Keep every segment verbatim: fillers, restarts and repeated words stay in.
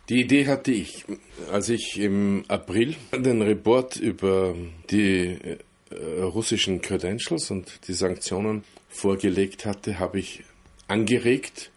Die Idee hatte ich, als ich im April den Report über die russischen Credentials und die Sanktionen vorgelegt hatte, habe ich angeregt,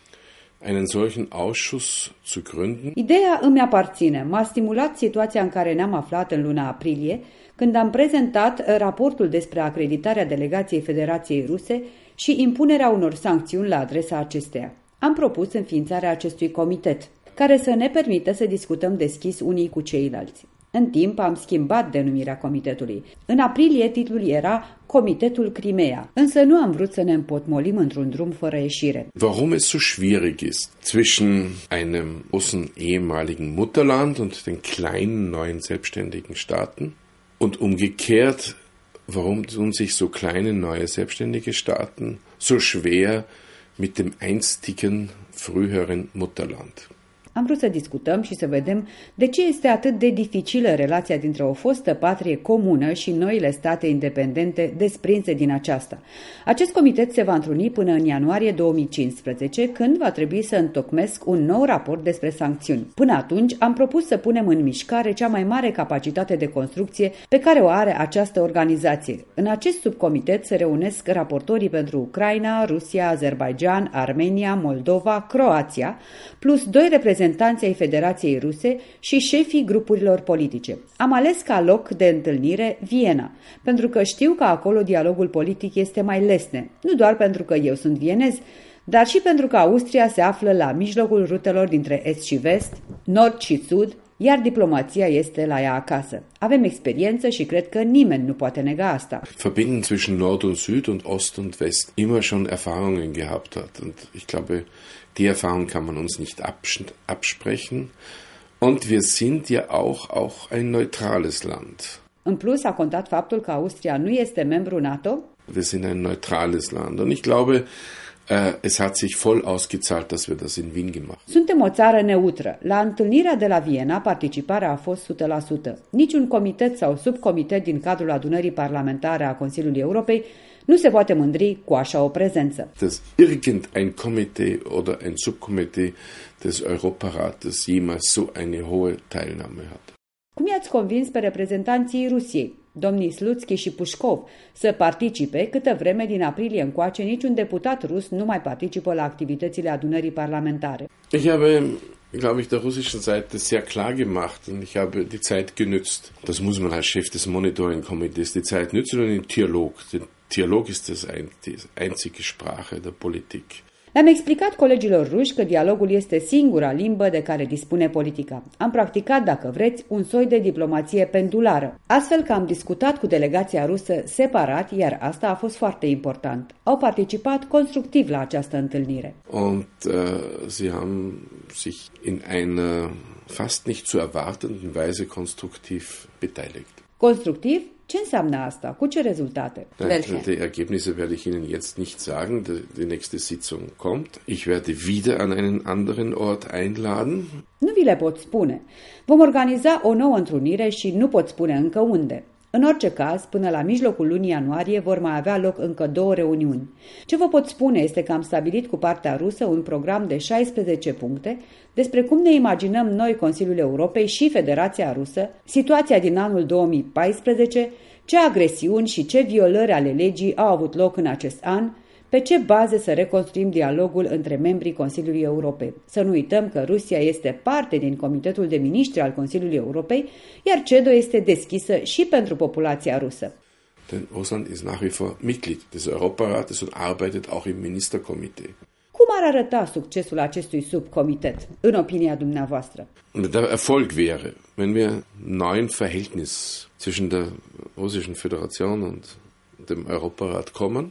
einen solchen Ausschuss zu gründen. Ideea îmi aparține. M-a stimulat situația în care ne-am aflat în luna aprilie, când am prezentat raportul despre acreditarea delegației Federației Ruse și impunerea unor sancțiuni la adresa acesteia. Am propus înființarea acestui comitet, care să ne permită să discutăm deschis unii cu ceilalți. În timp am schimbat denumirea comitetului. În aprilie titlul era Comitetul Crimea, însă nu am vrut să ne împotmolim într-un drum fără ieșire. Warum es so schwierig ist, zwischen einem großen ehemaligen Mutterland und den kleinen neuen selbstständigen Staaten und umgekehrt, warum tun sich so kleine neue selbstständige Staaten so schwer mit dem einstigen früheren Mutterland. Am vrut să discutăm și să vedem de ce este atât de dificilă relația dintre o fostă patrie comună și noile state independente desprinse din aceasta. Acest comitet se va întruni până în ianuarie două mii cincisprezece, când va trebui să întocmesc un nou raport despre sancțiuni. Până atunci am propus să punem în mișcare cea mai mare capacitate de construcție pe care o are această organizație. În acest subcomitet se reunesc raportorii pentru Ucraina, Rusia, Azerbaijan, Armenia, Moldova, Croația, plus doi reprezentanți reprezentanții ai Federației Ruse și șefii grupurilor politice. Am ales ca loc de întâlnire Viena, pentru că știu că acolo dialogul politic este mai lesne, nu doar pentru că eu sunt vienez, dar și pentru că Austria se află la mijlocul rutelor dintre est și vest, nord și sud, iar diplomația este la ea acasă. Avem experiență și cred că nimeni nu poate nega asta. Verbinden zwischen Nord und Süd und Ost und West immer schon Erfahrungen gehabt hat. Und ich glaube, die Erfahrung kann man uns nicht absprechen. Und wir sind ja auch, auch ein neutrales Land. În plus, a contat faptul că Austria nu este membru NATO. Wir sind ein neutrales Land. Und ich glaube, Uh, es hat sich voll ausgezahlt, dass wir das in Wien gemacht haben. Suntem o țară neutră. La întâlnirea de la Viena, participarea a fost o sută la sută. Niciun comitet sau subcomitet din cadrul adunării parlamentare a Consiliului Europei nu se poate mândri cu așa o prezență. Dass irgendein Komitee oder ein Subkomitee des Europarates jemals so eine hohe Teilnahme hat. Cum i-ați convins pe reprezentanții Rusiei, domnii Slutsky și Pușkov, să participe, câtă vreme din aprilie încoace niciun deputat rus nu mai participă la activitățile adunării parlamentare? Ich habe, glaube ich, der russischen Seite sehr klar gemacht und ich habe die Zeit genützt. Das muss man als Chef des Monitoring-Komitees die Zeit nützen und den Dialog. Der Dialog ist das ein, die einzige Sprache der Politik. Le-am explicat colegilor ruși că dialogul este singura limbă de care dispune politica. Am practicat, dacă vreți, un soi de diplomație pendulară, astfel că am discutat cu delegația rusă separat, iar asta a fost foarte important. Au participat constructiv la această întâlnire. Und uh, sie haben sich in einer fast nicht zu erwartenden Weise konstruktiv beteiligt. Constructiv? Ce înseamnă asta? Cu ce rezultate? Die Ergebnisse werde ich Ihnen jetzt nicht sagen. Die nächste Sitzung kommt. Ich werde wieder an einen anderen Ort einladen. Nu vi le pot spune. Vom organiza o nouă întrunire și nu pot spune încă unde. În orice caz, până la mijlocul lunii ianuarie vor mai avea loc încă două reuniuni. Ce vă pot spune este că am stabilit cu partea rusă un program de șaisprezece puncte despre cum ne imaginăm noi Consiliul Europei și Federația Rusă, situația din anul două mii paisprezece, ce agresiuni și ce violări ale legii au avut loc în acest an, pe ce baze să reconstruim dialogul între membrii Consiliului Europei. Să nu uităm că Rusia este parte din Comitetul de Miniștri al Consiliului Europei, iar C E D O este deschisă și pentru populația rusă. Denn Russland ist nach wie vor Mitglied des Europarates und arbeitet auch im Ministerkomitee. Cum ar arăta succesul acestui subcomitet, în opinia dumneavoastră? Der Erfolg wäre, wenn wir neuen Verhältnis zwischen der Russischen Föderation und dem Europarat kommen.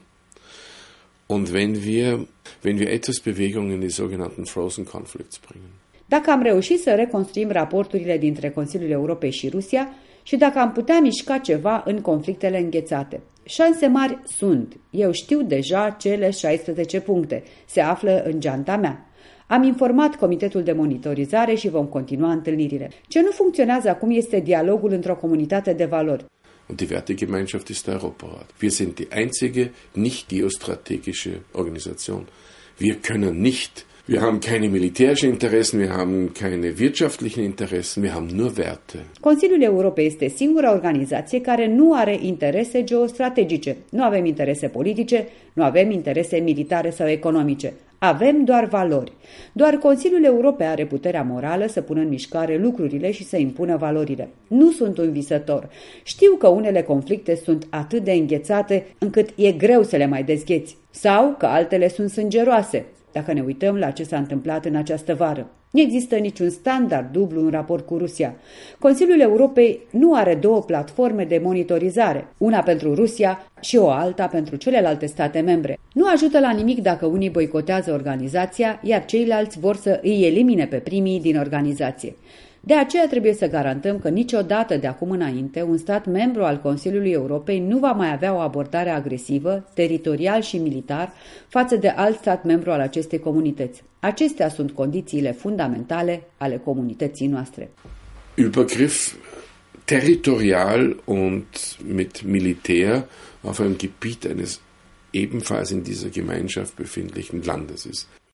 Und wenn wir, wenn wir etwas Bewegung in die sogenannten Frozen Conflicts bringen. Dacă am reușit să reconstruim raporturile dintre Consiliul Europei și Rusia și dacă am putea mișca ceva în conflictele înghețate. Șanse mari sunt. Eu știu deja cele șaisprezece puncte. Se află în geanta mea. Am informat Comitetul de Monitorizare și vom continua întâlnirile. Ce nu funcționează acum este dialogul într-o comunitate de valori. Und die Wertegemeinschaft ist der Europarat. Wir sind die einzige nicht geostrategische Organisation. Wir können nicht Wir haben keine militärischen Interessen, wir haben keine wirtschaftlichen Interessen, wir haben nur Werte. Consiliul Europei este singura organizație care nu are interese geostrategice. Nu avem interese politice, nu avem interese militare sau economice. Avem doar valori. Doar Consiliul Europei are puterea morală să pună în mișcare lucrurile și să impună valorile. Nu sunt un visător. Știu că unele conflicte sunt atât de înghețate încât e greu să le mai dezgheți. Sau că altele sunt sângeroase, dacă ne uităm la ce s-a întâmplat în această vară. Nu există niciun standard dublu în raport cu Rusia. Consiliul Europei nu are două platforme de monitorizare, una pentru Rusia și o alta pentru celelalte state membre. Nu ajută la nimic dacă unii boicotează organizația, iar ceilalți vor să îi elimine pe primii din organizație. De aceea trebuie să garantăm că niciodată de acum înainte un stat membru al Consiliului Europei nu va mai avea o abordare agresivă, teritorial și militar, față de alt stat membru al acestei comunități. Acestea sunt condițiile fundamentale ale comunității noastre. Übergriff territorial und mit Militär auf einem Gebiet eines ebenfalls in dieser Gemeinschaft befindlichen Landes ist.